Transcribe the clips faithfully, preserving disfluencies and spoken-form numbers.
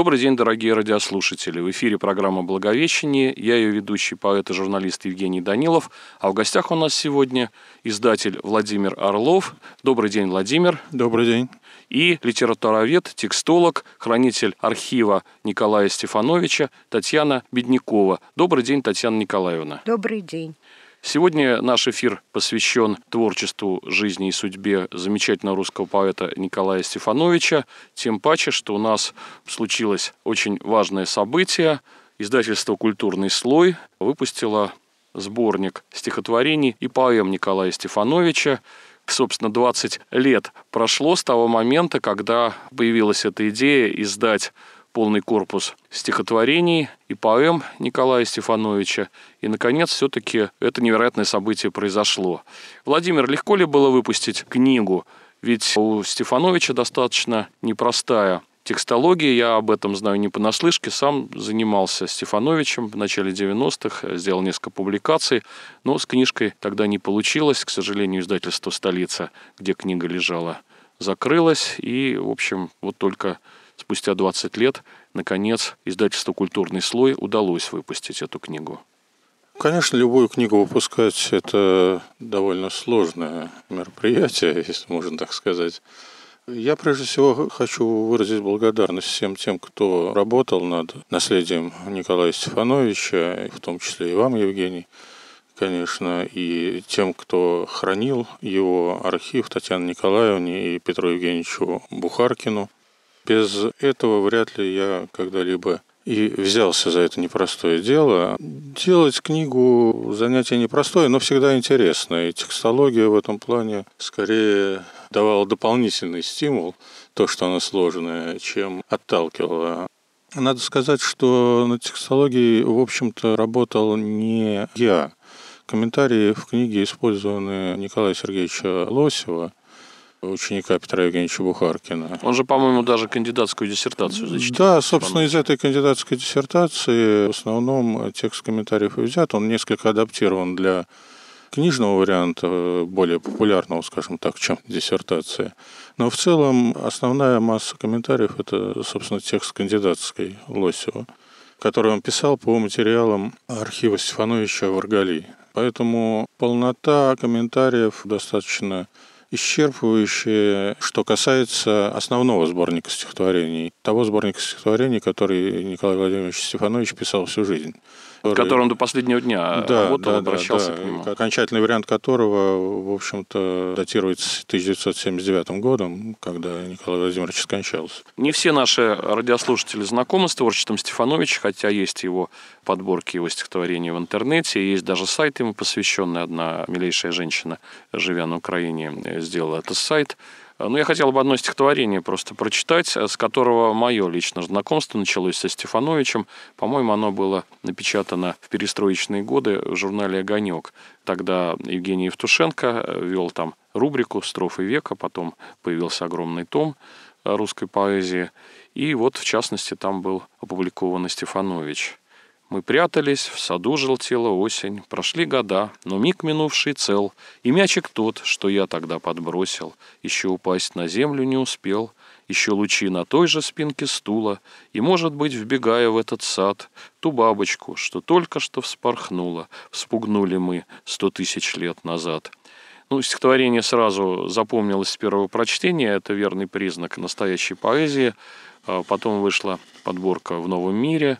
Добрый день, дорогие радиослушатели. В эфире программа «Благовещение». Я ее ведущий, поэт и журналист Евгений Данилов. А в гостях у нас сегодня издатель Владимир Орлов. Добрый день, Владимир. Добрый день. И литературовед, текстолог, хранитель архива Николая Стефановича Татьяна Беднякова. Добрый день, Татьяна Николаевна. Добрый день. Сегодня наш эфир посвящен творчеству, жизни и судьбе замечательного русского поэта Николая Стефановича. Тем паче, что у нас случилось очень важное событие. Издательство «Культурный слой» выпустило сборник стихотворений и поэм Николая Стефановича. Собственно, двадцать лет прошло с того момента, когда появилась эта идея издать полный корпус стихотворений и поэм Николая Стефановича. И, наконец, все-таки это невероятное событие произошло. Владимир, легко ли было выпустить книгу? Ведь у Стефановича достаточно непростая текстология. Я об этом знаю не понаслышке. Сам занимался Стефановичем в начале девяностых, сделал несколько публикаций. Но с книжкой тогда не получилось. К сожалению, издательство «Столица», где книга лежала, закрылось. И, в общем, вот только спустя двадцать лет, наконец, издательству «Культурный слой» удалось выпустить эту книгу. Конечно, любую книгу выпускать – это довольно сложное мероприятие, если можно так сказать. Я, прежде всего, хочу выразить благодарность всем тем, кто работал над наследием Николая Стефановича, в том числе и вам, Евгений, конечно, и тем, кто хранил его архив, Татьяне Николаевне и Петру Евгеньевичу Бухаркину. Без этого вряд ли я когда-либо и взялся за это непростое дело. Делать книгу – занятие непростое, но всегда интересное. И текстология в этом плане скорее давала дополнительный стимул, то, что она сложная, чем отталкивала. Надо сказать, что над текстологией, в общем-то, работал не я. Комментарии в книге использованы Николая Сергеевича Лосева, ученика Петра Евгеньевича Бухаркина. Он же, по-моему, даже кандидатскую диссертацию защитил. Да, собственно, из этой кандидатской диссертации в основном текст комментариев и взят. Он несколько адаптирован для книжного варианта, более популярного, скажем так, чем диссертация. Но в целом основная масса комментариев – это, собственно, текст кандидатской Лосева, который он писал по материалам архива Стефановича в Аргали. Поэтому полнота комментариев достаточно исчерпывающее, что касается основного сборника стихотворений, того сборника стихотворений, который Николай Владимирович Стефанович писал всю жизнь. Который... Которым до последнего дня да, работал, да, обращался да, да. к нему. Окончательный вариант которого, в общем-то, датируется тысяча девятьсот семьдесят девятым годом, когда Николай Владимирович скончался. Не все наши радиослушатели знакомы с творчеством Стефановича, хотя есть его подборки, его стихотворений в интернете, есть даже сайт ему посвященный. Одна милейшая женщина, живя на Украине, сделала этот сайт. Но я хотел бы одно стихотворение просто прочитать, с которого мое личное знакомство началось со Стефановичем. По-моему, оно было напечатано в перестроечные годы в журнале «Огонек». Тогда Евгений Евтушенко вел там рубрику «Строфы века», потом появился огромный том русской поэзии. И вот, в частности, там был опубликован Стефанович. Мы прятались, в саду желтела осень, прошли года, но миг минувший цел, и мячик тот, что я тогда подбросил, еще упасть на землю не успел, еще лучи на той же спинке стула, и, может быть, вбегая в этот сад, ту бабочку, что только что вспорхнула, вспугнули мы сто тысяч лет назад. Ну, стихотворение сразу запомнилось с первого прочтения, это верный признак настоящей поэзии. Потом вышла подборка «В новом мире»,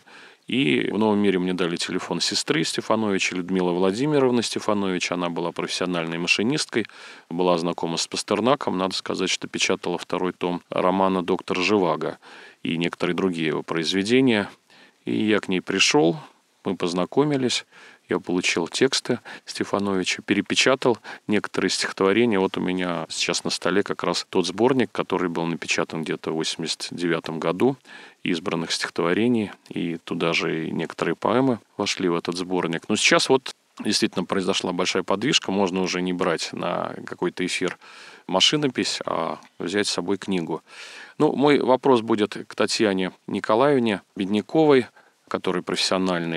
и в «Новом мире» мне дали телефон сестры Стефановича, Людмила Владимировна Стефанович. Она была профессиональной машинисткой, была знакома с Пастернаком. Надо сказать, что печатала второй том романа «Доктор Живаго» и некоторые другие его произведения. И я к ней пришел, мы познакомились. Я получил тексты Стефановича, перепечатал некоторые стихотворения. Вот у меня сейчас на столе как раз тот сборник, который был напечатан где-то в восемьдесят девятом году, избранных стихотворений, и туда же и некоторые поэмы вошли в этот сборник. Но сейчас вот действительно произошла большая подвижка, можно уже не брать на какой-то эфир машинопись, а взять с собой книгу. Ну, мой вопрос будет к Татьяне Николаевне Бедняковой, которая профессиональный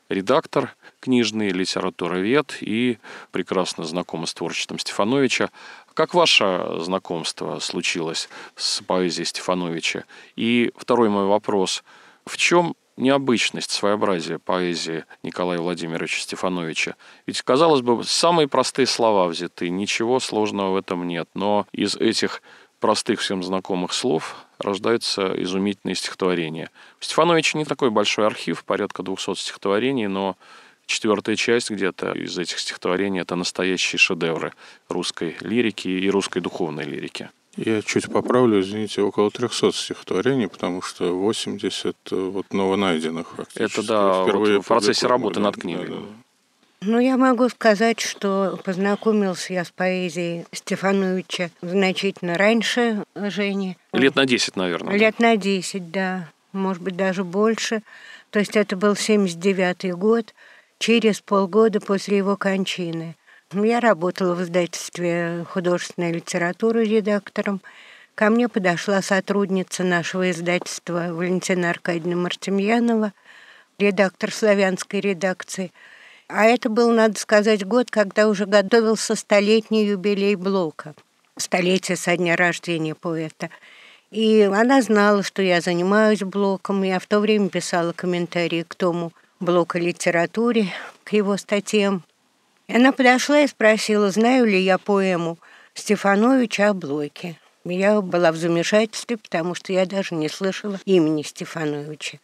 редактор книжный, литературовед и прекрасно знакома с творчеством Стефановича. Как ваше знакомство случилось с поэзией Стефановича? И второй мой вопрос. В чем необычность, своеобразие поэзии Николая Владимировича Стефановича? Ведь, казалось бы, самые простые слова взяты, ничего сложного в этом нет. Но из этих простых всем знакомых слов рождаются изумительные стихотворения. У Стефановича не такой большой архив, порядка двухсот стихотворений, но четвертая часть где-то из этих стихотворений – это настоящие шедевры русской лирики и русской духовной лирики. Я чуть поправлю, извините, около трехсот стихотворений, потому что восемьдесят вот новонайденных фактически. Это да, вот в процессе работы над книгой. Да, да. Ну, я могу сказать, что познакомился я с поэзией Стефановича значительно раньше Жени. Лет на десять, наверное. Лет на десять, да. Может быть, даже больше. То есть это был семьдесят девятый год, через полгода после его кончины. Я работала в издательстве художественной литературы редактором. Ко мне подошла сотрудница нашего издательства Валентина Аркадьевна Мартемьянова, редактор славянской редакции. А это был, надо сказать, год, когда уже готовился столетний юбилей Блока, столетие со дня рождения поэта. И она знала, что я занимаюсь Блоком. Я в то время писала комментарии к тому Блока литературе, к его статьям. И она подошла и спросила, знаю ли я поэму Стефановича о Блоке. Я была в замешательстве, потому что я даже не слышала имени Стефановича.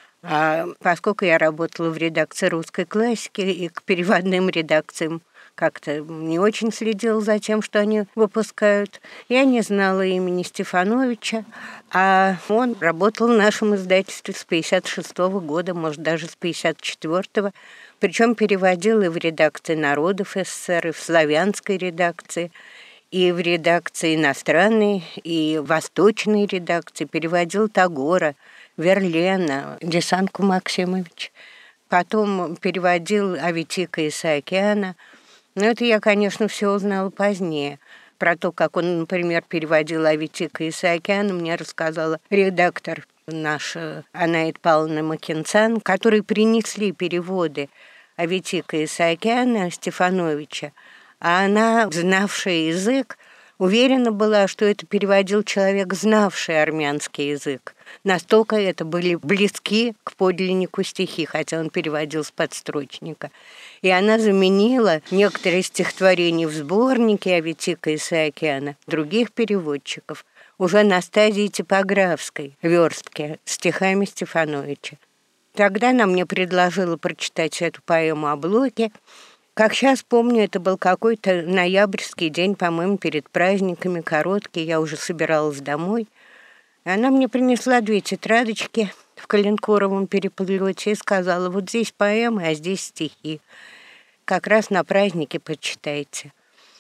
А поскольку я работала в редакции русской классики и к переводным редакциям как-то не очень следила за тем, что они выпускают, я не знала имени Стефановича, а он работал в нашем издательстве с пятьдесят шестого года, может, даже с пятьдесят четвёртого, причем переводил и в редакции «Народов СССР», и в славянской редакции, и в редакции иностранной, и восточной редакции, переводил Тагора, Верлена, Десанку Максимович. Потом переводил Аветика Исаакяна. Но это я, конечно, все узнала позднее. Про то, как он, например, переводил Аветика Исаакяна, мне рассказала редактор наш Анаит Павловна Макинцан, которые принесли переводы Аветика Исаакяна Стефановича. А она, знавшая язык, уверена была, что это переводил человек, знавший армянский язык. Настолько это были близки к подлиннику стихи, хотя он переводил с подстрочника. И она заменила некоторые стихотворения в сборнике Аветика Исаакяна других переводчиков уже на стадии типографской верстки стихами Стефановича. Тогда она мне предложила прочитать эту поэму о Блоке. Как сейчас помню, это был какой-то ноябрьский день, по-моему, перед праздниками, короткий, я уже собиралась домой. И она мне принесла две тетрадочки в коленкоровом переплете и сказала, вот здесь поэмы, а здесь стихи. Как раз на празднике почитайте.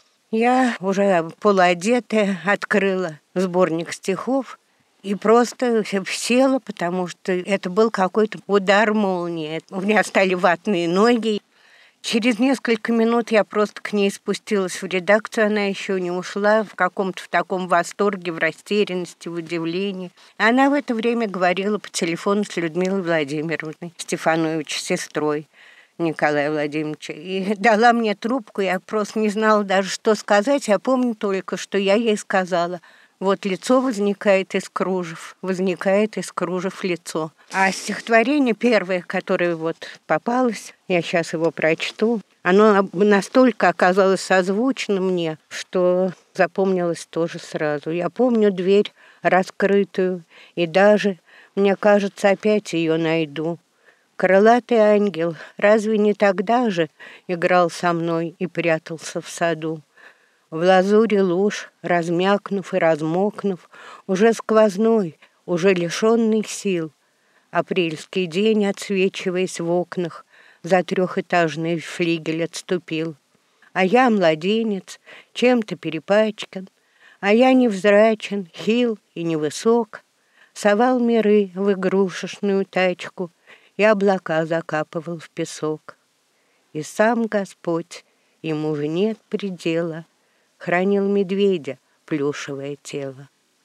Я уже полуодетая открыла сборник стихов и просто села, потому что это был какой-то удар молнии. У меня стали ватные ноги. Через несколько минут я просто к ней спустилась в редакцию, она еще не ушла, в каком-то в таком восторге, в растерянности, в удивлении. Она в это время говорила по телефону с Людмилой Владимировной Стефанович, сестрой Николая Владимировича, и дала мне трубку, я просто не знала даже, что сказать, я помню только, что я ей сказала. Вот лицо возникает из кружев, возникает из кружев лицо. А стихотворение первое, которое вот попалось, я сейчас его прочту, оно настолько оказалось созвучно мне, что запомнилось тоже сразу. Я помню дверь раскрытую, и даже, мне кажется, опять ее найду. Крылатый ангел, разве не тогда же играл со мной и прятался в саду? В лазуре луж, размякнув и размокнув, уже сквозной, уже лишенный сил, апрельский день, отсвечиваясь в окнах, за трехэтажный флигель отступил. А я младенец, чем-то перепачкан, а я невзрачен, хил и невысок, совал миры в игрушечную тачку и облака закапывал в песок. И сам Господь, ему же нет предела, хранил медведя плюшевое тело.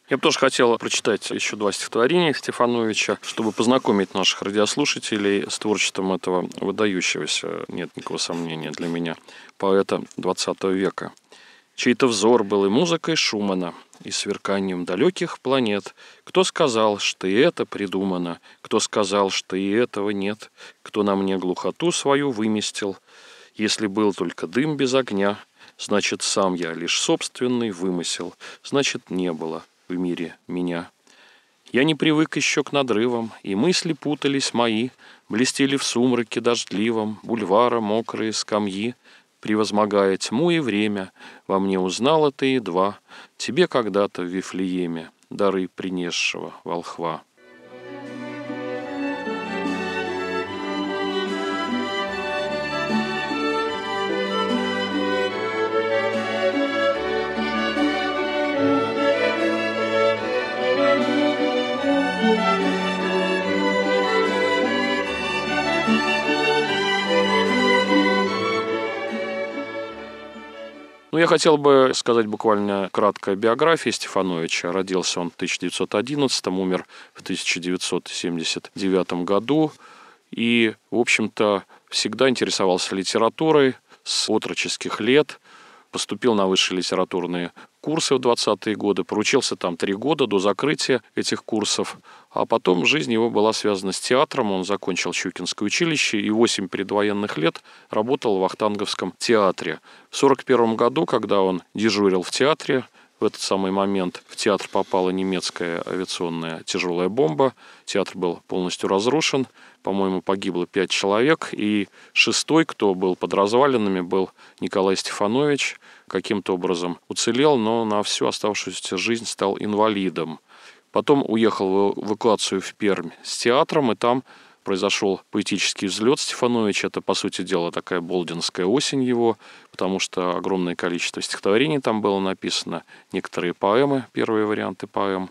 Я бы тоже хотел прочитать еще два стихотворения Стефановича, чтобы познакомить наших радиослушателей с творчеством этого выдающегося, нет никакого сомнения для меня, поэта двадцатого века. Чей-то взор был и музыкой Шумана, и сверканием далеких планет. Кто сказал, что и это придумано? Кто сказал, что и этого нет? Кто на мне глухоту свою выместил? Если был только дым без огня, значит, сам я лишь собственный вымысел, значит, не было в мире меня. Я не привык еще к надрывам, и мысли путались мои, блестели в сумраке дождливом, бульвара мокрые скамьи. Превозмогая тьму и время, во мне узнала ты едва тебе когда-то в Вифлееме дары принесшего волхва. Ну, я хотел бы сказать буквально краткая биография Стефановича. Родился он в тысяча девятьсот одиннадцатом, умер в тысяча девятьсот семьдесят девятом году. И, в общем-то, всегда интересовался литературой с отроческих лет. Поступил на высшие литературные курсы в двадцатые годы. Проучился там три года до закрытия этих курсов. А потом жизнь его была связана с театром. Он закончил Щукинское училище и восемь предвоенных лет работал в Вахтанговском театре. В сорок первом году, когда он дежурил в театре, в этот самый момент в театр попала немецкая авиационная тяжелая бомба. Театр был полностью разрушен. По-моему, погибло пять человек. И шестой, кто был под развалинами, был Николай Стефанович. Каким-то образом уцелел, но на всю оставшуюся жизнь стал инвалидом. Потом уехал в эвакуацию в Пермь с театром, и там произошел поэтический взлет Стефановича. Это, по сути дела, такая болдинская осень его, потому что огромное количество стихотворений там было написано, некоторые поэмы, первые варианты поэм.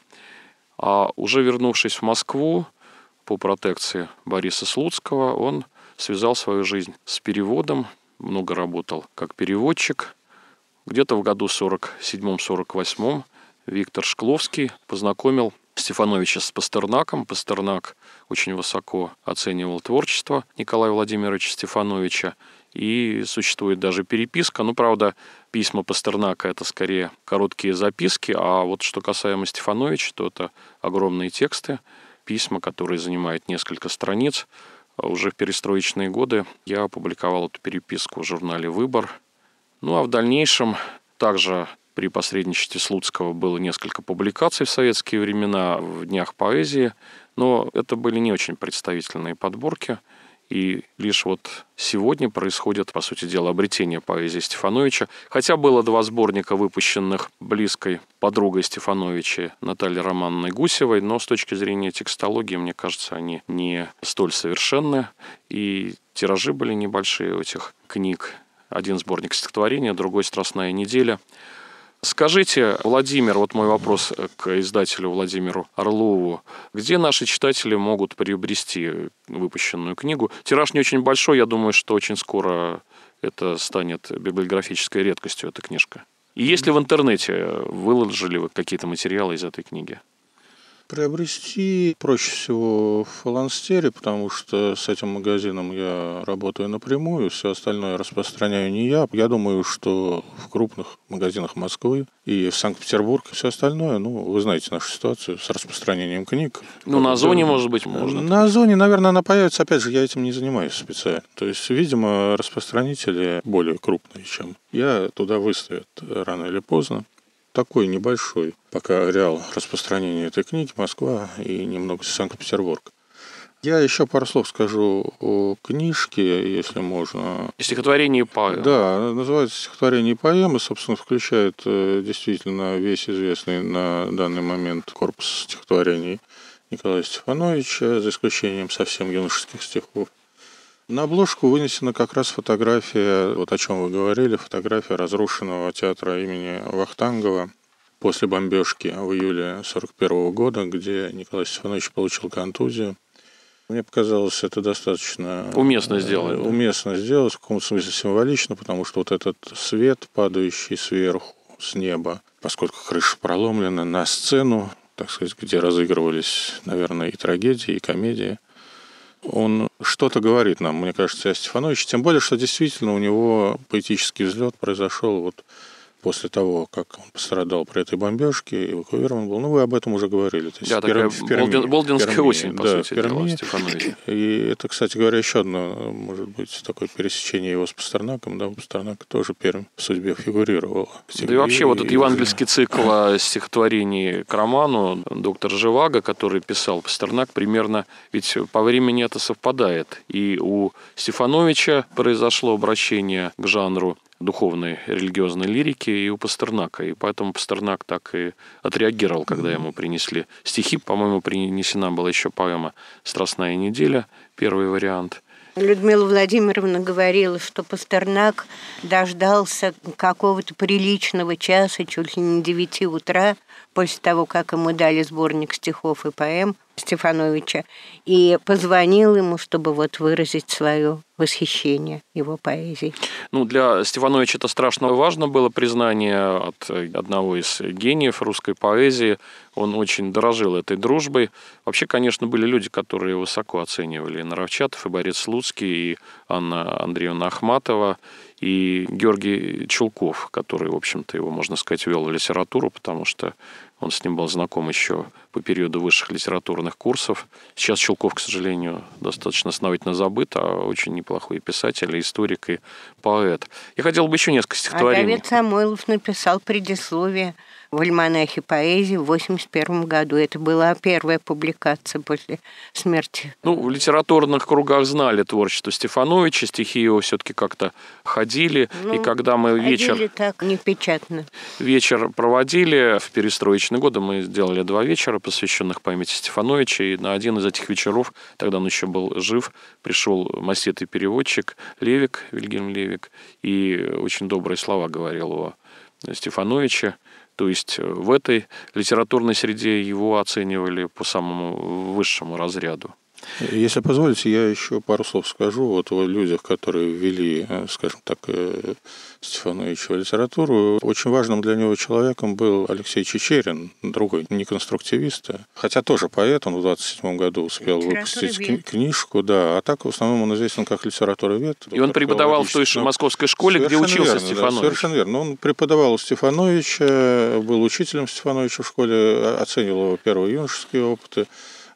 А уже вернувшись в Москву по протекции Бориса Слуцкого, он связал свою жизнь с переводом, много работал как переводчик. Где-то в году сорок седьмом — сорок восьмом Виктор Шкловский познакомил Стефановича с Пастернаком. Пастернак очень высоко оценивал творчество Николая Владимировича Стефановича. И существует даже переписка. Ну, правда, письма Пастернака — это скорее короткие записки. А вот что касаемо Стефановича, то это огромные тексты, письма, которые занимают несколько страниц. Уже в перестроечные годы я опубликовал эту переписку в журнале «Выбор». Ну, а в дальнейшем также при посредничестве Слуцкого было несколько публикаций в советские времена в Днях поэзии, но это были не очень представительные подборки. И лишь вот сегодня происходит, по сути дела, обретение поэзии Стефановича. Хотя было два сборника, выпущенных близкой подругой Стефановича Натальей Романовной Гусевой, но с точки зрения текстологии, мне кажется, они не столь совершенны. И тиражи были небольшие у этих книг. Один сборник стихотворения, другой «Страстная неделя». Скажите, Владимир, вот мой вопрос к издателю Владимиру Орлову. Где наши читатели могут приобрести выпущенную книгу? Тираж не очень большой, я думаю, что очень скоро это станет библиографической редкостью, эта книжка. И есть ли в интернете, выложили вы какие-то материалы из этой книги? Приобрести проще всего в Фаланстере, потому что с этим магазином я работаю напрямую, все остальное распространяю не я. Я думаю, что в крупных магазинах Москвы и в Санкт-Петербурге все остальное, ну, вы знаете нашу ситуацию с распространением книг. Ну, на Озоне, может быть, можно. На Озоне, наверное, она появится. Опять же, я этим не занимаюсь специально. То есть, видимо, распространители более крупные, чем я, туда выставят рано или поздно. Такой небольшой пока ареал распространения этой книги — Москва и немного Санкт-Петербург. Я еще пару слов скажу о книжке, если можно. Стихотворение и поэмы. Да, называется «Стихотворение и поэмы». Собственно, включает действительно весь известный на данный момент корпус стихотворений Николая Стефановича, за исключением совсем юношеских стихов. На обложку вынесена как раз фотография, вот о чем вы говорили, фотография разрушенного театра имени Вахтангова после бомбежки в июле сорок первого года, где Николай Стефанович получил контузию. Мне показалось это достаточно уместно сделать. Уместно сделать, в каком-то смысле символично, потому что вот этот свет, падающий сверху, с неба, поскольку крыша проломлена, на сцену, так сказать, где разыгрывались, наверное, и трагедии, и комедии. Он что-то говорит нам, мне кажется, о Стефановиче, тем более, что действительно у него поэтический взлет произошел вот после того, как он пострадал при этой бомбежке, эвакуирован был. Ну, вы об этом уже говорили. То есть да, в Перми, такая в Перми, Болдин, Болдинская Перми, осень, по да, сути Перми. дела, Стефановича. И это, кстати говоря, еще одно, может быть, такое пересечение его с Пастернаком. Да, Пастернак тоже Пермь в судьбе фигурировал. Да и вообще, и, вот этот и... евангельский цикл стихотворений к роману доктор Живаго, который писал Пастернак, примерно, ведь по времени это совпадает. И у Стефановича произошло обращение к жанру духовной религиозной лирики и у Пастернака. И поэтому Пастернак так и отреагировал, когда ему принесли стихи. По-моему, принесена была еще поэма «Страстная неделя», первый вариант. Людмила Владимировна говорила, что Пастернак дождался какого-то приличного часа, чуть ли не девяти утра, после того, как ему дали сборник стихов и поэм Стефановича, и позвонил ему, чтобы вот выразить свое восхищение его поэзией. Ну, для Стефановича это страшно важно было признание от одного из гениев русской поэзии. Он очень дорожил этой дружбой. Вообще, конечно, были люди, которые высоко оценивали и Наровчатов, и Борис Слуцкий, и Анна Андреевна Ахматова, и Георгий Чулков, который, в общем-то, его, можно сказать, вел в литературу, потому что он с ним был знаком еще по периоду высших литературных курсов. Сейчас Чулков, к сожалению, достаточно основательно забыт, а очень неплохой писатель, историк и поэт. Я хотел бы еще несколько стихотворений. А Давид Самойлов написал предисловие в альманахе поэзии в восемьдесят первом году. Это была первая публикация после смерти. Ну, в литературных кругах знали творчество Стефановича, стихи его все-таки как-то ходили. Ну, и когда мы вечер... Ходили так, непечатно. Вечер проводили в перестроечные годы. Мы сделали два вечера, посвященных памяти Стефановича. И на один из этих вечеров, тогда он еще был жив, пришел маститый переводчик Левик, Вильгельм Левик, и очень добрые слова говорил о Стефановиче. То есть в этой литературной среде его оценивали по самому высшему разряду. Если позволите, я еще пару слов скажу вот о людях, которые ввели, скажем так, Стефановича в литературу. Очень важным для него человеком был Алексей Чичерин, другой неконструктивист, хотя тоже поэт, он в двадцать седьмом году успел выпустить кни- книжку, да, а так в основном он известен как литературовед. И он преподавал в той же московской школе, где учился верно, Стефанович. Да, совершенно верно. Он преподавал у Стефановича, был учителем Стефановича в школе, оценивал его первые юношеские опыты.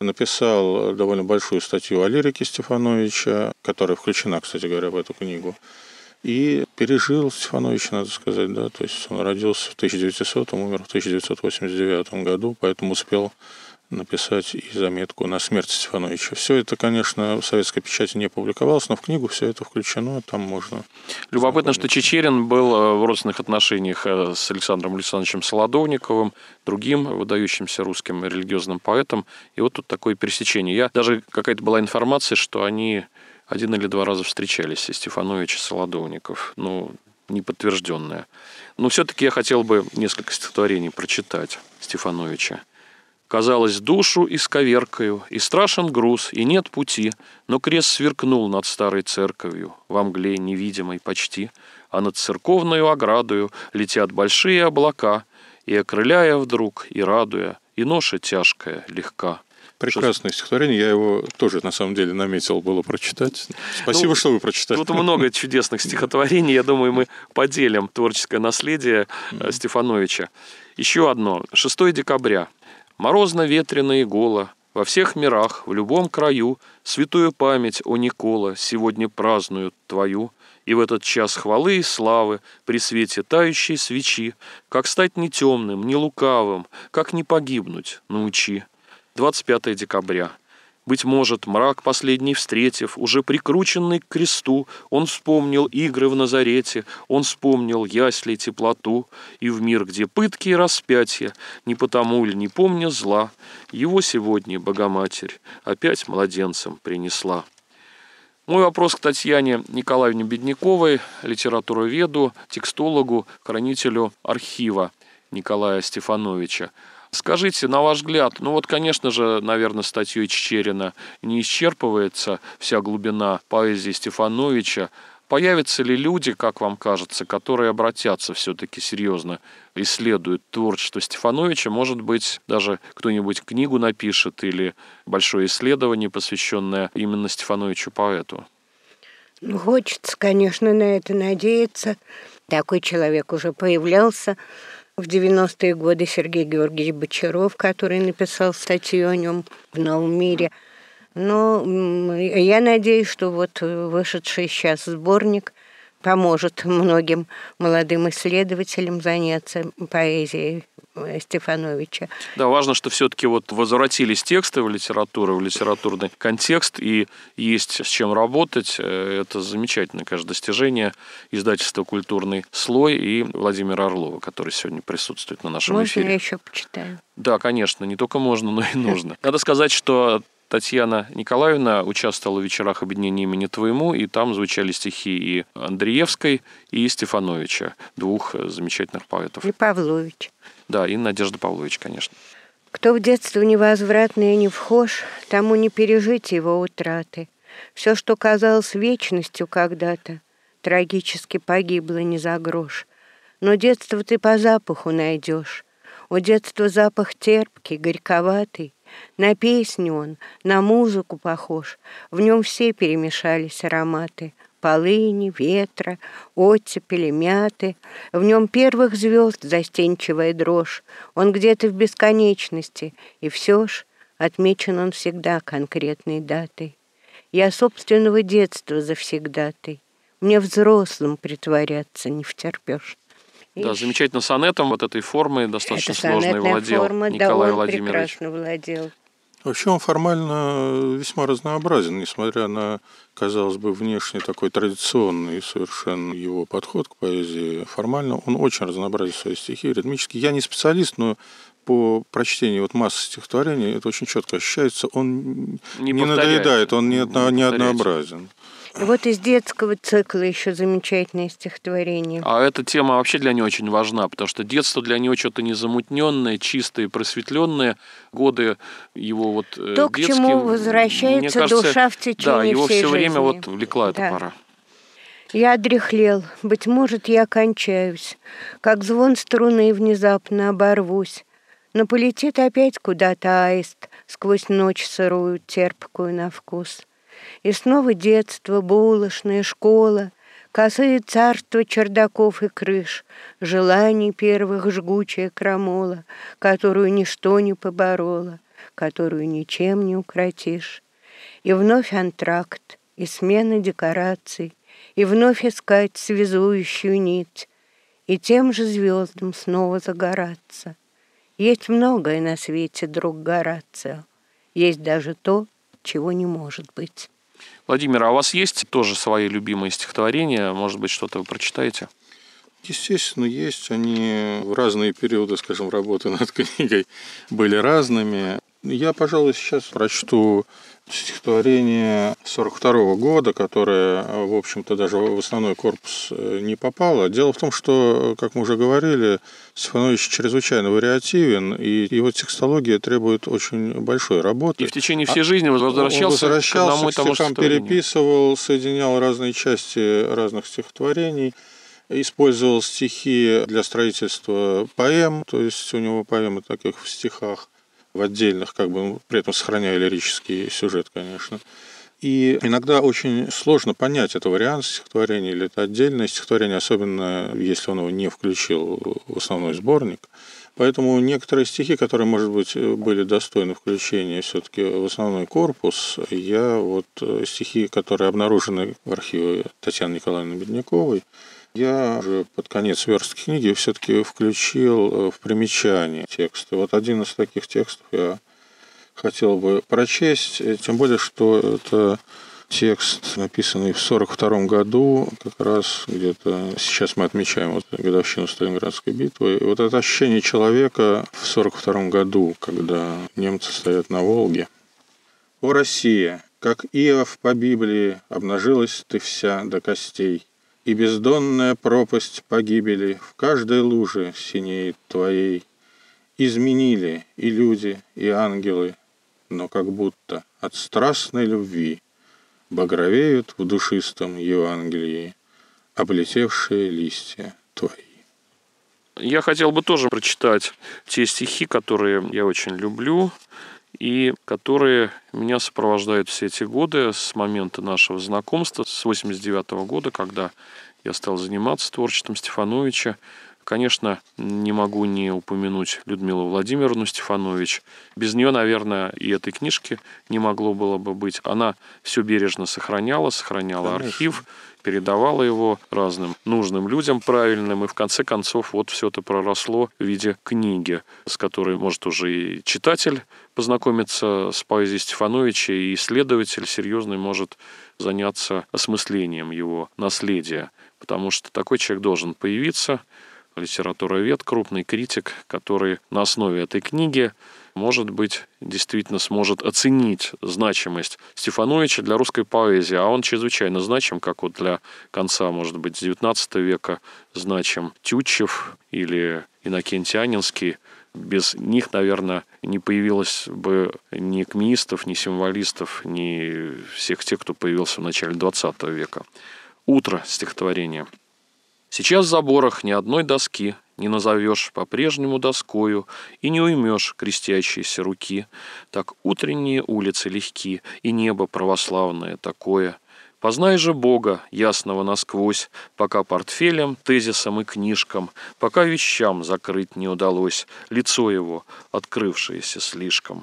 Написал довольно большую статью о лирике Стефановича, которая включена, кстати говоря, в эту книгу. И пережил Стефанович, надо сказать, да, то есть он родился в тысяча девятисотом, умер в тысяча девятьсот восемьдесят девятом году, поэтому успел написать и заметку на смерть Стефановича. Все это, конечно, в советской печати не публиковалось, но в книгу все это включено, там можно... Любопытно, что Чичерин был в родственных отношениях с Александром Александровичем Солодовниковым, другим выдающимся русским религиозным поэтом. И вот тут такое пересечение. Я даже какая-то была информация, что они один или два раза встречались, и Стефанович, и Солодовников. Ну, неподтвержденное. Но все-таки я хотел бы несколько стихотворений прочитать Стефановича. Казалось, душу исковеркаю, и страшен груз, и нет пути, но крест сверкнул над старой церковью, во мгле невидимой почти, а над церковною оградою летят большие облака, и окрыляя вдруг, и радуя, и ноша тяжкая, легка. Прекрасное стихотворение, я его тоже, на самом деле, наметил было прочитать. Спасибо, ну, что вы прочитали. Тут много чудесных стихотворений, я думаю, мы поделим творческое наследие mm-hmm. Стефановича. Еще одно, шестого декабря. Морозно-ветрено и голо, во всех мирах, в любом краю, святую память, о Никола, сегодня празднуют твою, и в этот час хвалы и славы, при свете тающей свечи, как стать не темным, не лукавым, как не погибнуть, научи. двадцать пятого декабря. Быть может, мрак последний встретив, уже прикрученный к кресту, он вспомнил игры в Назарете, он вспомнил ясли теплоту, и в мир, где пытки и распятия, не потому ли, не помня зла, его сегодня Богоматерь опять младенцем принесла. Мой вопрос к Татьяне Николаевне Бедняковой, литературоведу, текстологу, хранителю архива Николая Стефановича. Скажите, на ваш взгляд, ну вот, конечно же, наверное, статьей Чичерина не исчерпывается вся глубина поэзии Стефановича, Появятся ли люди, как вам кажется, которые обратятся все-таки серьезно, исследуют творчество Стефановича? Может быть, даже кто-нибудь книгу напишет или большое исследование, посвященное именно Стефановичу поэту? Ну, хочется, конечно, на это надеяться. Такой человек уже появлялся в девяностые годы, Сергей Георгиевич Бочаров, который написал статью о нем в «Новом мире». Но я надеюсь, что вот вышедший сейчас сборник поможет многим молодым исследователям заняться поэзией Стефановича. Да, важно, что все-таки вот возвратились тексты в литературу, в литературный контекст, и есть с чем работать. Это замечательное, конечно, достижение издательства «Культурный слой» и Владимира Орлова, который сегодня присутствует на нашем можно эфире. Можно я еще почитаю? Да, конечно, не только можно, но и нужно. Надо сказать, что Татьяна Николаевна участвовала в вечерах объединения имени Твоему, и там звучали стихи и Андреевской, и Стефановича, двух замечательных поэтов. И Павлович. Да, и Надежда Павлович, конечно. Кто в детство невозвратно и не вхож, тому не пережить его утраты. Все, что казалось вечностью когда-то, трагически погибло не за грош. Но детство ты по запаху найдешь. У детства запах терпкий, горьковатый. На песню он, на музыку похож. В нем все перемешались ароматы. Полыни, ветра, оттепели, мяты. В нем первых звезд застенчивая дрожь. Он где-то в бесконечности, и все ж отмечен он всегда конкретной датой. Я собственного детства завсегдатай. Мне взрослым притворяться не втерпешь. Да, замечательно сонетом вот этой формы достаточно Это сложной владел форма, Николай да, он Владимирович. прекрасно владел. Вообще он формально весьма разнообразен, несмотря на, казалось бы, внешне такой традиционный совершенно его подход к поэзии. Формально он очень разнообразен в своей стихи, ритмически. Я не специалист, но по прочтению вот массы стихотворений это очень четко ощущается. Он не, не надоедает, он не, не, не однообразен. Вот из детского цикла еще замечательное стихотворение. А эта тема вообще для него очень важна, потому что детство для него что-то незамутненное, чистое, просветленное. Годы его вот То, детские, к чему возвращается кажется, душа в течение да, его всей все жизни. время вот влекла эта да. пора. Я одряхлел, быть может, я кончаюсь, как звон струны внезапно оборвусь. Но полетит опять куда-то аист сквозь ночь сырую, терпкую на вкус. И снова детство, булочная, школа, косые царства чердаков и крыш, желаний первых жгучая крамола, которую ничто не побороло, которую ничем не укротишь. И вновь антракт, и смена декораций, и вновь искать связующую нить, и тем же звездам снова загораться. Есть многое на свете, друг Горацио, есть даже то, чего не может быть. Владимир, а у вас есть тоже свои любимые стихотворения? Может быть, что-то вы прочитаете? Естественно, есть. Они в разные периоды, скажем, работы над книгой были разными. Я, пожалуй, сейчас прочту стихотворение сорок второго года, которое, в общем-то, даже в основной корпус не попало. Дело в том, что, как мы уже говорили, Стефанович чрезвычайно вариативен, и его текстология требует очень большой работы. И в течение всей жизни возвращался, он возвращался к одному и тому же стихам, переписывал, соединял разные части разных стихотворений, использовал стихи для строительства поэм, то есть у него поэмы таких в стихах, в отдельных, как бы, при этом сохраняя лирический сюжет, конечно. И иногда очень сложно понять, это вариант стихотворения или это отдельное стихотворение, особенно если он его не включил в основной сборник. Поэтому некоторые стихи, которые, может быть, были достойны включения все-таки в основной корпус, я вот стихи, которые обнаружены в архиве Татьяны Николаевны Бедняковой, я уже под конец верстки книги все-таки включил в примечание тексты. Вот один из таких текстов я хотел бы прочесть, тем более, что это текст, написанный в сорок втором году, как раз где-то сейчас мы отмечаем вот годовщину Сталинградской битвы. И вот это ощущение человека в сорок втором году, когда немцы стоят на Волге. «О, Россия, как Иов по Библии, обнажилась ты вся до костей, и бездонная пропасть погибели в каждой луже синеет твоей. Изменили и люди, и ангелы, но как будто от страстной любви багровеют в душистом Евангелии облетевшие листья твои. Я хотел бы тоже прочитать те стихи, которые я очень люблю и которые меня сопровождают все эти годы с момента нашего знакомства, с восемьдесят девятого года, когда я стал заниматься творчеством Стефановича. Конечно, не могу не упомянуть Людмилу Владимировну Стефанович. Без нее, наверное, и этой книжки не могло было бы быть. Она все бережно сохраняла, сохраняла Конечно. архив, передавала его разным нужным людям правильным, и в конце концов вот все это проросло в виде книги, с которой может уже и читатель познакомиться с поэзией Стефановича, и исследователь серьезный может заняться осмыслением его наследия, потому что такой человек должен появиться, литературовед, крупный критик, который на основе этой книги, может быть, действительно сможет оценить значимость Стефановича для русской поэзии. А он чрезвычайно значим, как вот для конца, может быть, девятнадцатого века значим Тютчев или Иннокентий Анинский. Без них, наверное, не появилось бы ни акмеистов, ни символистов, ни всех тех, кто появился в начале двадцатого века. «Утро» стихотворение. Сейчас в заборах ни одной доски не назовешь по-прежнему доскою и не уймешь крестящиеся руки. Так утренние улицы легки, и небо православное такое. Познай же Бога, ясного насквозь, пока портфелем, тезисом и книжкам, пока вещам закрыть не удалось лицо его, открывшееся слишком.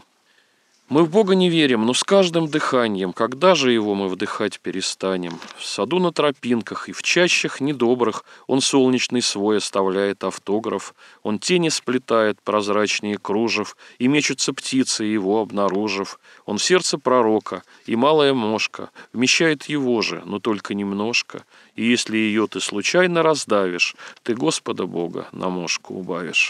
Мы в Бога не верим, но с каждым дыханием, когда же его мы вдыхать перестанем? В саду на тропинках и в чащах недобрых он солнечный свой оставляет автограф, он тени сплетает прозрачнее кружев, и мечутся птицы, его обнаружив. Он в сердце пророка, и малая мошка вмещает его же, но только немножко, и если ее ты случайно раздавишь, ты Господа Бога на мошку убавишь.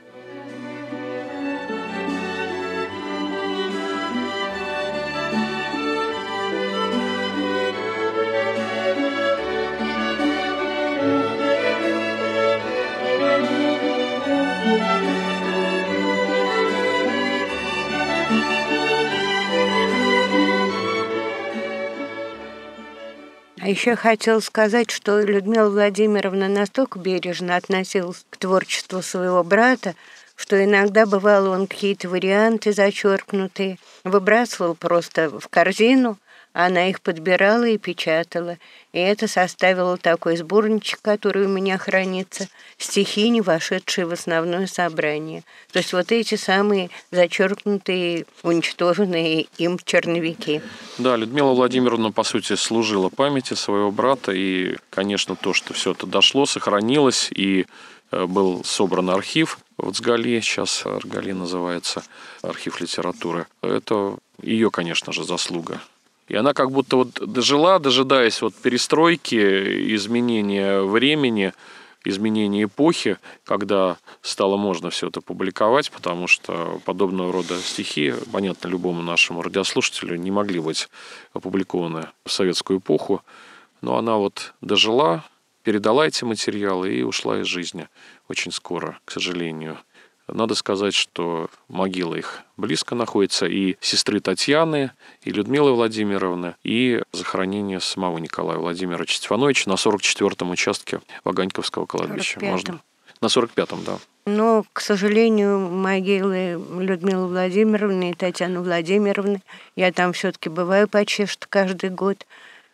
А еще хотела сказать, что Людмила Владимировна настолько бережно относилась к творчеству своего брата, что иногда бывало он какие-то варианты зачеркнутые выбрасывал просто в корзину, а она их подбирала и печатала. И это составило такой сборничек, который у меня хранится, стихи, не вошедшие в основное собрание. То есть вот эти самые зачеркнутые, уничтоженные им черновики. Да, Людмила Владимировна, по сути, служила памяти своего брата, и, конечно, то, что все это дошло, сохранилось, и был собран архив в Цгале, сейчас Аргали называется, архив литературы. Это ее, конечно же, заслуга. И она как будто вот дожила, дожидаясь вот перестройки, изменения времени, изменения эпохи, когда стало можно все это публиковать, потому что подобного рода стихи, понятно, любому нашему радиослушателю не могли быть опубликованы в советскую эпоху. Но она вот дожила, передала эти материалы и ушла из жизни очень скоро, к сожалению. Надо сказать, что могила их близко находится, и сестры Татьяны, и Людмилы Владимировны, и захоронение самого Николая Владимировича Стефановича на сорок четвёртом участке Ваганьковского кладбища. сорок пятом. Можно? На сорок пятом, да. Но, к сожалению, могилы Людмилы Владимировны и Татьяны Владимировны, я там все-таки бываю почти что каждый год,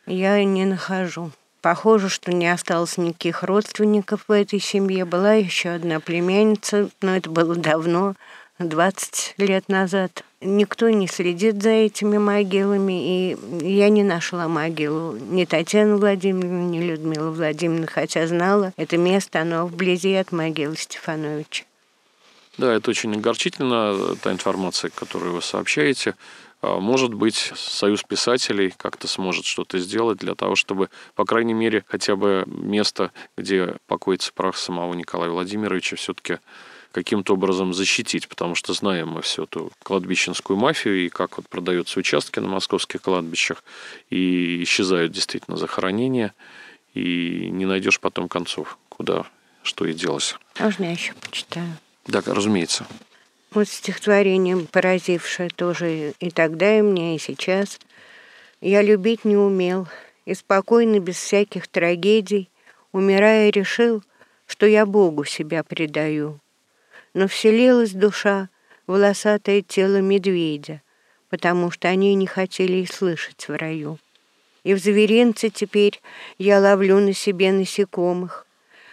я не нахожу. Похоже, что не осталось никаких родственников в этой семье. Была еще одна племянница, но это было давно, двадцать лет назад. Никто не следит за этими могилами, и я не нашла могилу ни Татьяны Владимировны, ни Людмилы Владимировны, хотя знала, это место, оно вблизи от могилы Стефановича. Да, это очень огорчительно, та информация, которую вы сообщаете. Может быть, Союз писателей как-то сможет что-то сделать для того, чтобы, по крайней мере, хотя бы место, где покоится прах самого Николая Владимировича, все-таки каким-то образом защитить, потому что знаем мы всю эту кладбищенскую мафию и как вот продаются участки на московских кладбищах, и исчезают действительно захоронения, и не найдешь потом концов, куда, что и делось. Можно я еще почитаю? Да, разумеется. Вот стихотворение, поразившее тоже и тогда, и мне, и сейчас. «Я любить не умел, и спокойно, без всяких трагедий, Умирая, решил, что я Богу себя предаю. Но вселилась душа в волосатое тело медведя, потому что они не хотели и слышать в раю. И в зверинце теперь я ловлю на себе насекомых,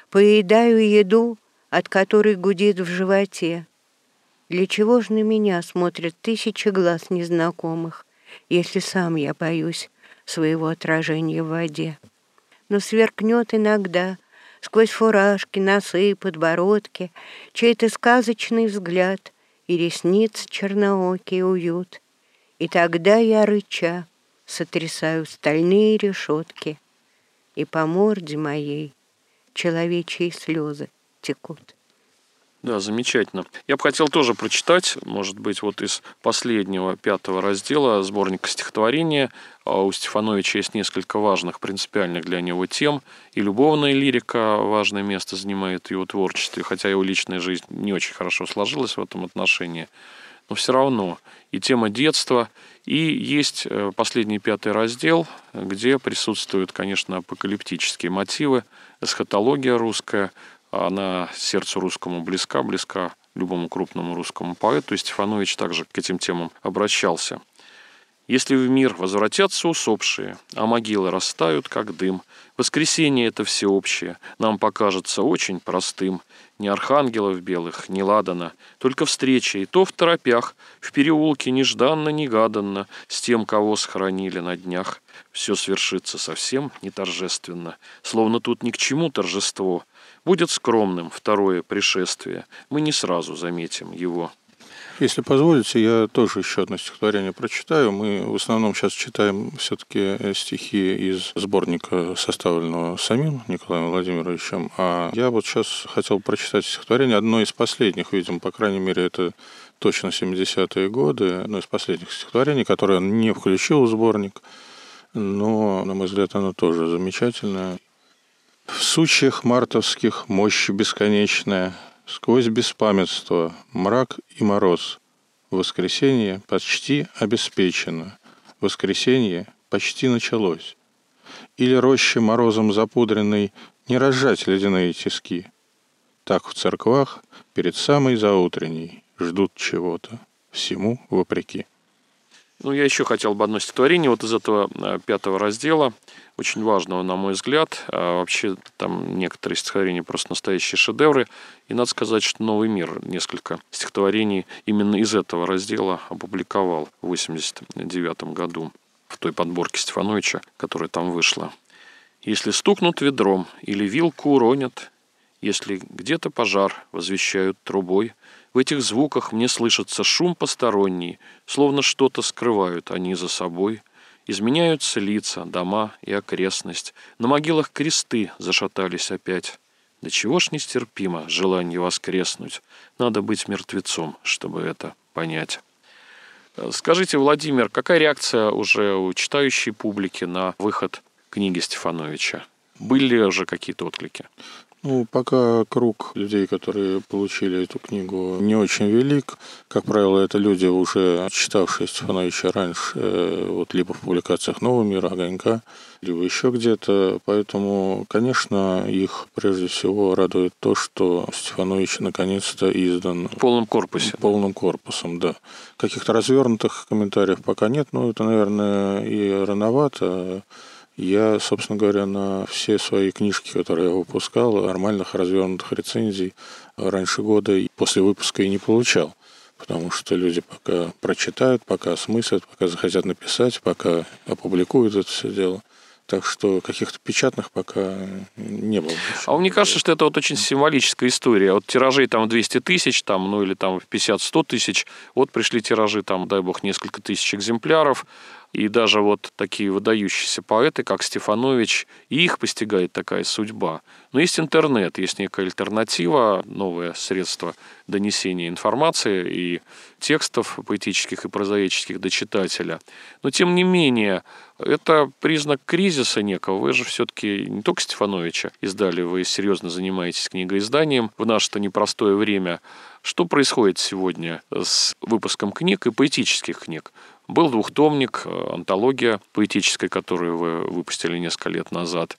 поедаю еду, от которой гудит в животе. Для чего ж на меня смотрят тысячи глаз незнакомых, если сам я боюсь своего отражения в воде? Но сверкнет иногда сквозь фуражки, носы, подбородки чей-то сказочный взгляд и ресниц черноокий уют. И тогда я, рыча, сотрясаю стальные решетки, и по морде моей человечьи слезы текут. Да, замечательно. Я бы хотел тоже прочитать, может быть, вот из последнего, пятого раздела сборника стихотворения. У Стефановича есть несколько важных, принципиальных для него тем. И любовная лирика важное место занимает в его творчестве, хотя его личная жизнь не очень хорошо сложилась в этом отношении. Но все равно и тема детства, и есть последний пятый раздел, где присутствуют, конечно, апокалиптические мотивы, эсхатология русская. Она сердцу русскому близка, близка любому крупному русскому поэту, и Стефанович также к этим темам обращался. «Если в мир возвратятся усопшие, а могилы растают, как дым, воскресенье это всеобщее нам покажется очень простым. Ни архангелов белых, ни ладана, только встреча, и то в торопях, в переулке нежданно-негаданно, с тем, кого схоронили на днях. Все свершится совсем не торжественно, словно тут ни к чему торжество. Будет скромным второе пришествие, мы не сразу заметим его». Если позволите, я тоже еще одно стихотворение прочитаю. Мы в основном сейчас читаем все-таки стихи из сборника, составленного самим Николаем Владимировичем. А я вот сейчас хотел прочитать стихотворение, одно из последних, видимо, по крайней мере, это точно семидесятые годы, одно из последних стихотворений, которое он не включил в сборник, но, на мой взгляд, оно тоже замечательное. «В сучьях мартовских мощь бесконечная, сквозь беспамятство, мрак и мороз. Воскресенье почти обеспечено, воскресенье почти началось. Или роще морозом запудренной не разжать ледяные тиски. Так в церквах перед самой заутренней ждут чего-то, всему вопреки». Ну, я еще хотел бы одно стихотворение вот из этого пятого раздела, очень важного, на мой взгляд. А вообще там некоторые стихотворения просто настоящие шедевры. И надо сказать, что «Новый мир» несколько стихотворений именно из этого раздела опубликовал в восемьдесят девятом году в той подборке Стефановича, которая там вышла. «Если стукнут ведром или вилку уронят, если где-то пожар возвещают трубой, в этих звуках мне слышится шум посторонний, словно что-то скрывают они за собой. Изменяются лица, дома и окрестность, на могилах кресты зашатались опять. Да чего ж нестерпимо желание воскреснуть, надо быть мертвецом, чтобы это понять». Скажите, Владимир, какая реакция уже у читающей публики на выход книги Стефановича? Были ли уже какие-то отклики? Ну, пока круг людей, которые получили эту книгу, не очень велик. Как правило, это люди, уже читавшие Стефановича раньше, вот либо в публикациях «Нового мира», «Огонька», либо еще где-то. Поэтому, конечно, их прежде всего радует то, что Стефанович наконец-то издан. В полном корпусе. Полным корпусом, да. Каких-то развернутых комментариев пока нет, но это, наверное, и рановато. Я, собственно говоря, на все свои книжки, которые я выпускал, нормальных развернутых рецензий раньше года и после выпуска и не получал. Потому что люди пока прочитают, пока осмыслят, пока захотят написать, пока опубликуют это все дело. Так что каких-то печатных пока не было. А мне кажется, что это вот очень символическая история. Вот тиражей там двести тысяч, там, ну или там пятьдесят-сто тысяч. Вот пришли тиражи, там, дай бог, несколько тысяч экземпляров. И даже вот такие выдающиеся поэты, как Стефанович, и их постигает такая судьба. Но есть интернет, есть некая альтернатива, новое средство донесения информации и текстов поэтических и прозаических до читателя. Но, тем не менее, это признак кризиса некого. Вы же все-таки не только Стефановича издали, вы серьезно занимаетесь книгоизданием в наше-то непростое время. Что происходит сегодня с выпуском книг и поэтических книг? Был двухтомник, антология поэтическая, которую вы выпустили несколько лет назад.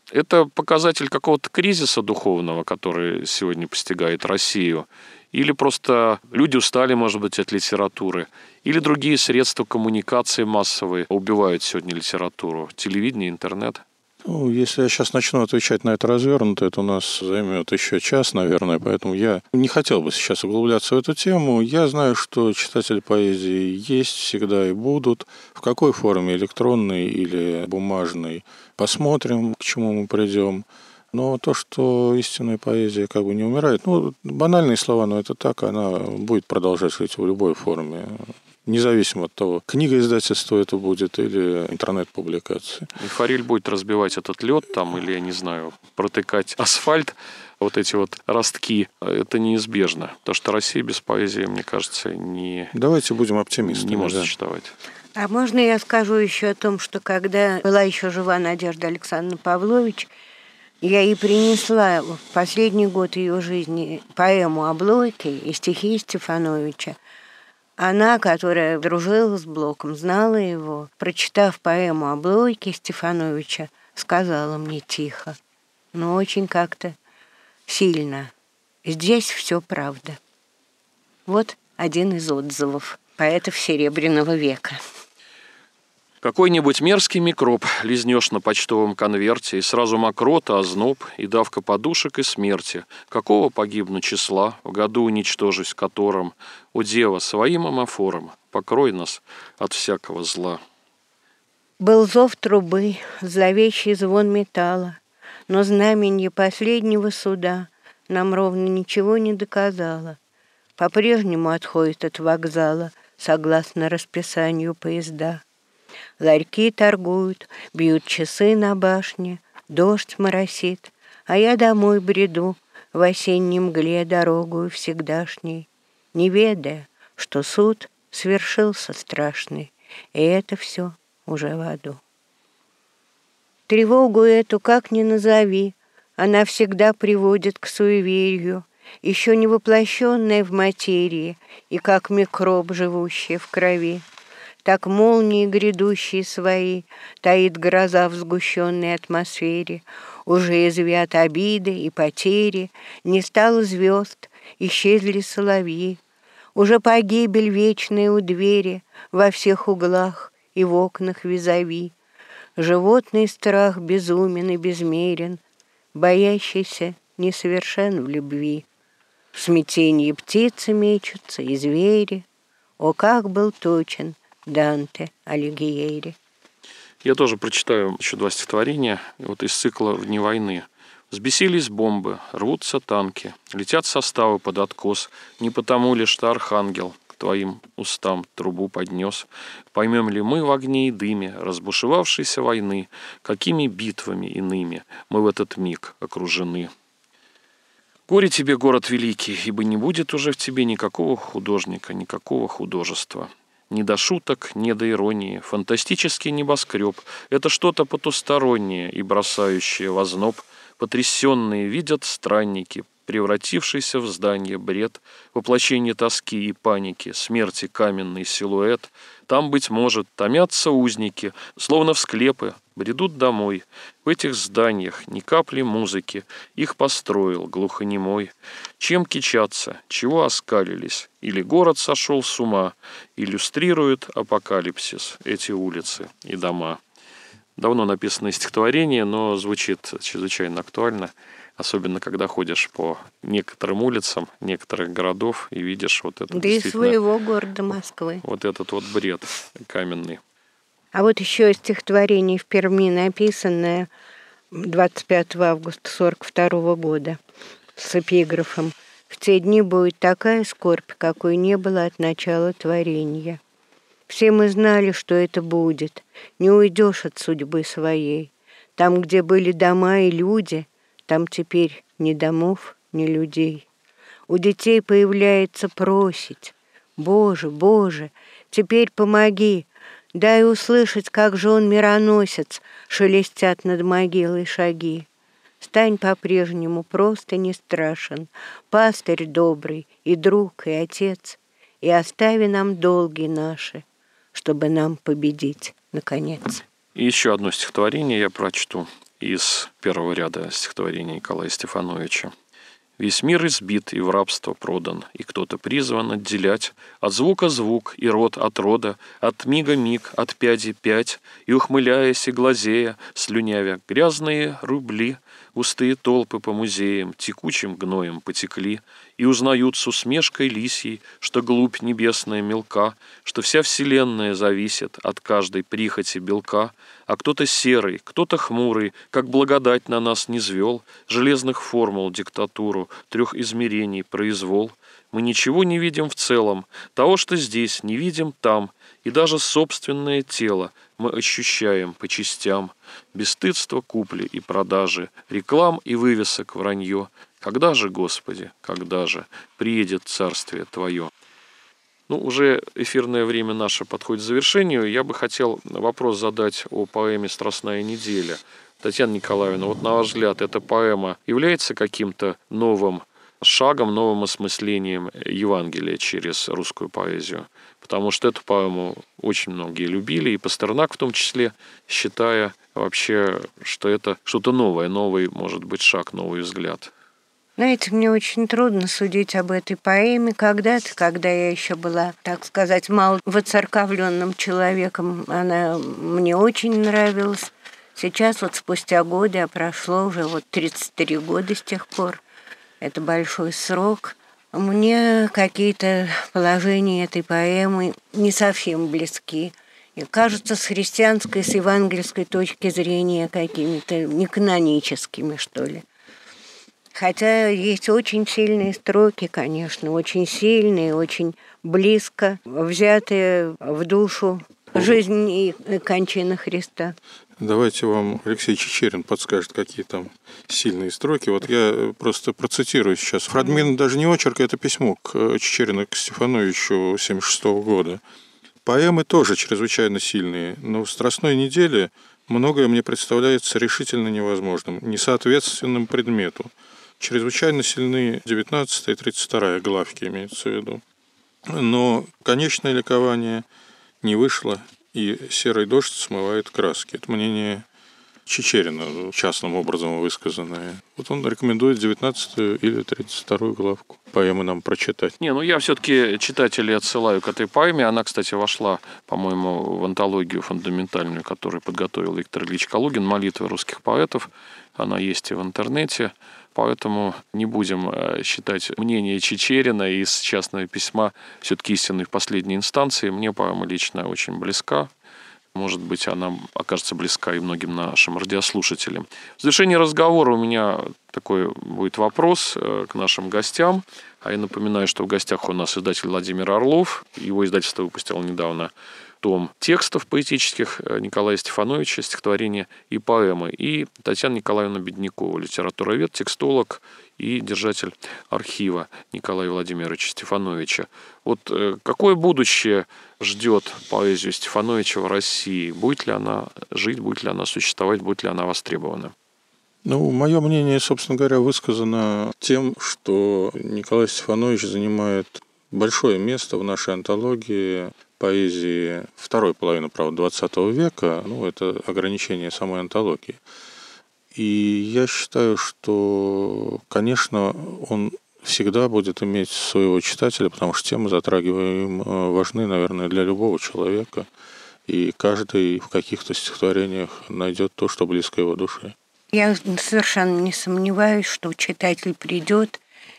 Это показатель какого-то кризиса духовного, который сегодня постигает Россию? Или просто люди устали, может быть, от литературы? Или другие средства коммуникации массовые убивают сегодня литературу? Телевидение, интернет? Ну, если я сейчас начну отвечать на это развернуто, это у нас займет еще час, наверное, поэтому я не хотел бы сейчас углубляться в эту тему. Я знаю, что читатели поэзии есть всегда и будут. В какой форме, электронной или бумажной, посмотрим, к чему мы придем. Но то, что истинная поэзия как бы не умирает, ну, банальные слова, но это так, она будет продолжать жить в любой форме. Независимо от того, книга издательства это будет или интернет-публикация. И Форель будет разбивать этот лед там, или, я не знаю, протыкать асфальт, вот эти вот ростки. Это неизбежно. Потому что Россия без поэзии, мне кажется, не, Давайте будем оптимистами. не может да. существовать. А можно я скажу еще о том, что когда была еще жива Надежда Александровна Павлович, я ей принесла в последний год ее жизни поэму «Облойки» и стихи Стефановича. Она, которая дружила с Блоком, знала его, прочитав поэму «Облойки» Стефановича, сказала мне тихо, но очень как-то сильно: «Здесь все правда». Вот один из отзывов поэтов Серебряного века. Какой-нибудь мерзкий микроб лизнешь на почтовом конверте, и сразу мокрота, озноб, и давка подушек и смерти. Какого погибну числа, в году уничтожусь которым, о дева, своим амофором, покрой нас от всякого зла. Был зов трубы, зловещий звон металла, но знаменье последнего суда нам ровно ничего не доказало. По-прежнему отходит от вокзала, согласно расписанию поезда. Ларьки торгуют, бьют часы на башне, дождь моросит, а я домой бреду в осенней мгле дорогою всегдашней, не ведая, что суд свершился страшный, и это все уже в аду. Тревогу эту как ни назови, она всегда приводит к суеверию, еще не воплощенная в материи и как микроб, живущий в крови. Так молнии грядущие свои таит гроза в сгущенной атмосфере. Уже извят обиды и потери, не стало звезд, исчезли соловьи. Уже погибель вечная у двери во всех углах и в окнах визави. Животный страх безумен и безмерен, боящийся несовершен в любви. В смятении птицы мечутся и звери. О, как был точен Данте Алигьери. Я тоже прочитаю еще два стихотворения вот из цикла «В дни войны». «Взбесились бомбы, рвутся танки, летят составы под откос. Не потому ли, что архангел к твоим устам трубу поднес? Поймем ли мы в огне и дыме разбушевавшейся войны, какими битвами иными мы в этот миг окружены? Горе тебе, город великий, ибо не будет уже в тебе никакого художника, никакого художества. Не до шуток, не до иронии. Фантастический небоскреб — это что-то потустороннее и бросающее в озноб. Потрясенные видят странники, превратившийся в здание бред, воплощение тоски и паники, смерти каменный силуэт. Там, быть может, томятся узники, словно в склепы, бредут домой. В этих зданиях ни капли музыки, их построил глухонемой. Чем кичаться, чего оскалились? Или город сошел с ума? Иллюстрирует апокалипсис эти улицы и дома». Давно написанное стихотворение, но звучит чрезвычайно актуально, особенно когда ходишь по некоторым улицам некоторых городов и видишь вот это. Да и своего города Москвы. Вот этот вот бред каменный. А вот еще стихотворение в Перми, написанное двадцать пятого августа сорок второго года с эпиграфом: «В те дни будет такая скорбь, какой не было от начала творения. Все мы знали, что это будет, не уйдешь от судьбы своей. Там, где были дома и люди, там теперь ни домов, ни людей. У детей появляется просить: Боже, Боже, теперь помоги, дай услышать, как же он мироносец, шелестят над могилой шаги. Стань по-прежнему просто не страшен, пастырь добрый и друг, и отец, и остави нам долги наши, чтобы нам победить наконец». И еще одно стихотворение я прочту. из первого ряда стихотворения Николая Стефановича. «Весь мир избит и в рабство продан, и кто-то призван отделять от звука звук и род от рода, от мига миг, от пяди пять, и, ухмыляясь и глазея, слюнявя грязные рубли, густые толпы по музеям текучим гноем потекли, и узнают с усмешкой лисьей, что глубь небесная мелка, что вся вселенная зависит от каждой прихоти белка, а кто-то серый, кто-то хмурый, как благодать на нас низвел, железных формул диктатуру, трех измерений произвол. Мы ничего не видим в целом, того, что здесь, не видим там, и даже собственное тело мы ощущаем по частям. Бесстыдство купли и продажи, реклам и вывесок вранье. Когда же, Господи, когда же приедет царствие Твое?» Ну, уже эфирное время наше подходит к завершению. Я бы хотел вопрос задать о поэме «Страстная неделя». Татьяна Николаевна, вот на ваш взгляд, эта поэма является каким-то новым шагом, новым осмыслением Евангелия через русскую поэзию? Потому что эту поэму очень многие любили, и Пастернак в том числе, считая вообще, что это что-то новое, новый, может быть, шаг, новый взгляд. Знаете, мне очень трудно судить об этой поэме. Когда-то, когда я еще была, так сказать, мало воцерковленным человеком, она мне очень нравилась. Сейчас вот спустя годы, а прошло уже вот тридцать три года с тех пор, это большой срок, мне какие-то положения этой поэмы не совсем близки. И кажутся с христианской, с евангельской точки зрения какими-то неканоническими, что ли. Хотя есть очень сильные строки, конечно, очень сильные, очень близко взятые в душу жизнь и кончина Христа. Давайте вам Алексей Чичерин подскажет, какие там сильные строки. Вот я просто процитирую сейчас. Фрагмент даже не очерк, это письмо к Чичерину, к Стефановичу семьдесят шестого года. «Поэмы тоже чрезвычайно сильные, но в «Страстной неделе» многое мне представляется решительно невозможным, несоответственным предмету. Чрезвычайно сильны девятнадцатая и тридцать вторая главки, имеется в виду. Но конечное ликование не вышло, и серый дождь смывает краски». Это мнение Чичерина, частным образом высказанное. Вот он рекомендует девятнадцатую или тридцать вторую главку поэмы нам прочитать. Не, ну я все-таки читателей отсылаю к этой поэме. Она, кстати, вошла, по-моему, в антологию фундаментальную, которую подготовил Виктор Ильич Калугин, «Молитвы русских поэтов». Она есть и в интернете. Поэтому не будем считать мнение Чичерина из частного письма все-таки истинной в последней инстанции. Мне поэма лично очень близка. Может быть, она окажется близка и многим нашим радиослушателям. В завершении разговора у меня такой будет вопрос к нашим гостям. А я напоминаю, что в гостях у нас издатель Владимир Орлов. Его издательство выпустило недавно том текстов поэтических Николая Стефановича, стихотворения и поэмы. И Татьяна Николаевна Беднякова, литературовед, текстолог и держатель архива Николая Владимировича Стефановича. Вот какое будущее ждет поэзию Стефановича в России? Будет ли она жить, будет ли она существовать, будет ли она востребована? Ну, мое мнение, собственно говоря, высказано тем, что Николай Стефанович занимает большое место в нашей антологии поэзии второй половины, правда, двадцатого века. Ну, это ограничение самой антологии. И я считаю, что, конечно, он всегда будет иметь своего читателя, потому что темы, затрагиваемые, важны, наверное, для любого человека. И каждый в каких-то стихотворениях найдет то, что близко его душе. Я совершенно не сомневаюсь, что читатель придет,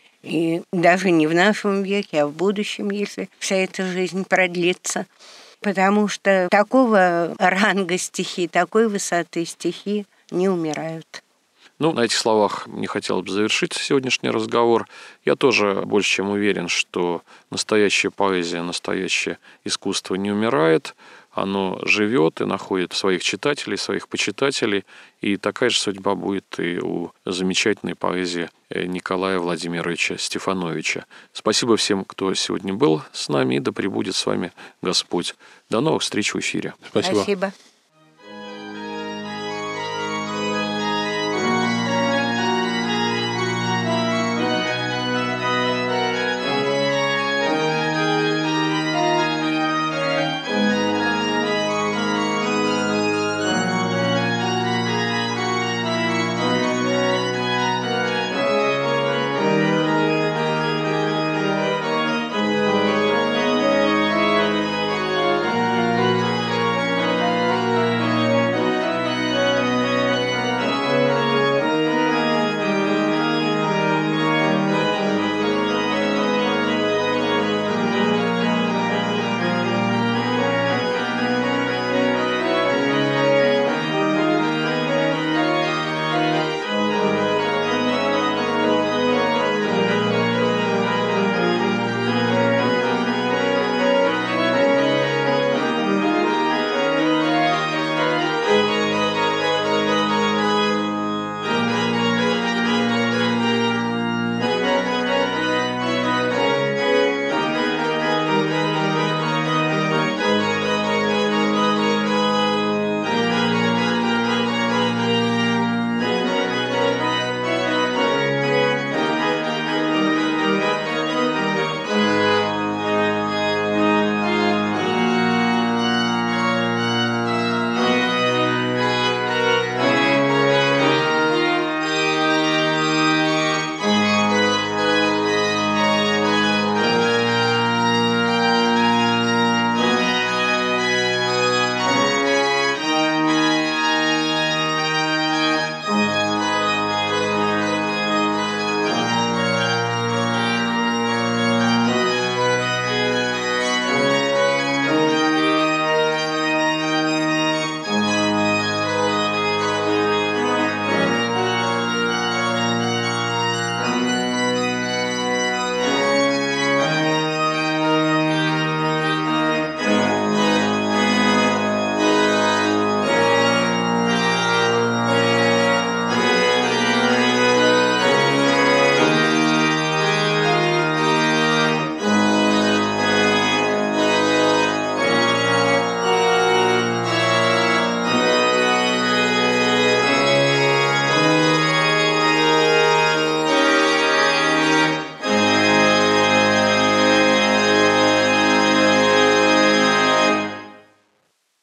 и даже не в нашем веке, а в будущем, если вся эта жизнь продлится. Потому что такого ранга стихи, такой высоты стихи не умирают. Ну, на этих словах мне хотелось бы завершить сегодняшний разговор. Я тоже больше чем уверен, что настоящая поэзия, настоящее искусство не умирает. Оно живет и находит своих читателей, своих почитателей. И такая же судьба будет и у замечательной поэзии Николая Владимировича Стефановича. Спасибо всем, кто сегодня был с нами, и да пребудет с вами Господь. До новых встреч в эфире. Спасибо. Спасибо.